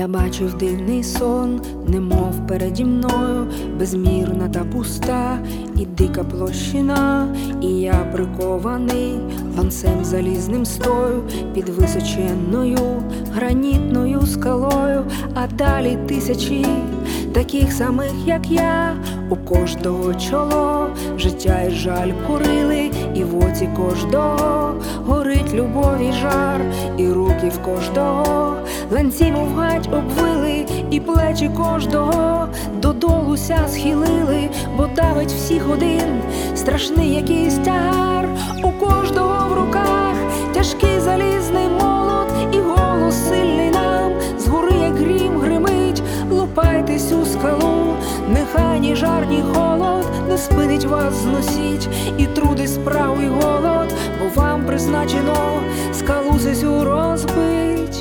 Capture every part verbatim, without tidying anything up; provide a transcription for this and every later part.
Я бачив дивний сон, немов переді мною, безмірна та пуста і дика площина, і я прикований ланцем залізним стою під височенною гранітною скалою, а далі тисячі таких самих, як я, у кожного чоло життя і жаль курили, і в оці кожного горить любові жар, і руки в кожного ланці мов гать обвили, і плечі кожного додолу ся схилили, бо давить всіх один страшний якийсь тягар. У кожного в руках тяжкий залізний молот, і голос сильний нам згори, як грім гримить: лупайтесь у скалу, нехай ні жар, ні холод не спинить вас зносіть і труди справу, і голод, бо вам призначено скалу цю розбить.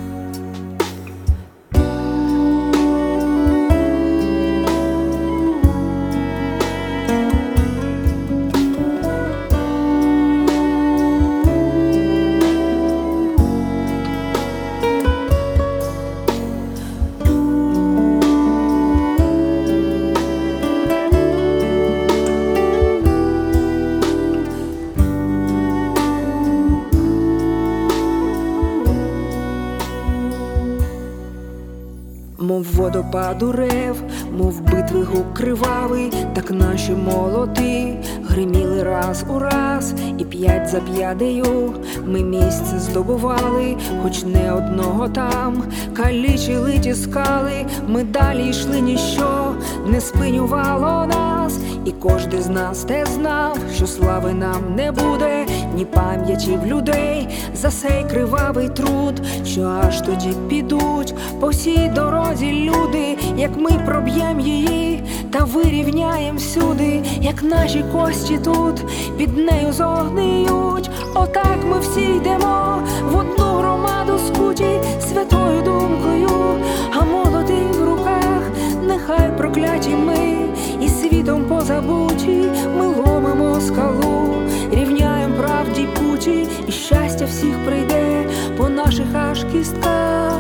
Мов водопаду рев, мов битви гук кривавий, так наші молоти гриміли раз у раз, і п'ять за п'ядею ми місце здобували, хоч не одного там калічили, тіскали. Ми далі йшли, ніщо не спинювало нас, і кожний з нас те знав, що слави нам не буде, ні пам'яті в людей за сей кривавий труд, що аж тоді підуть по всій дорозі люди, як ми проб'єм її та вирівняєм всюди, як наші кості тут під нею зогниють. Отак ми всі йдемо в одну громаду скуті святою думкою, а молоти в руках нехай прокляті ми, і світом позабуті ми ломимо скалу, рівняєм правді путі, і щастя всіх прийде по наших аж кістках.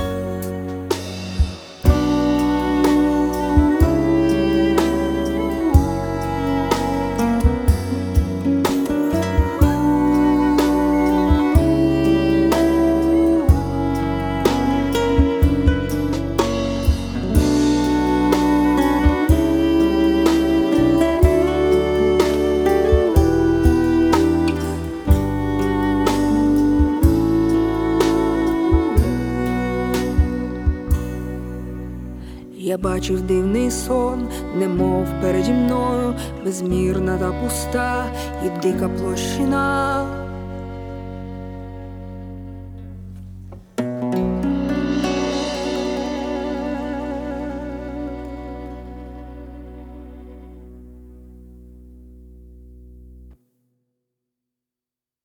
Я бачив дивний сон, немов переді мною, безмірна та пуста і дика площина.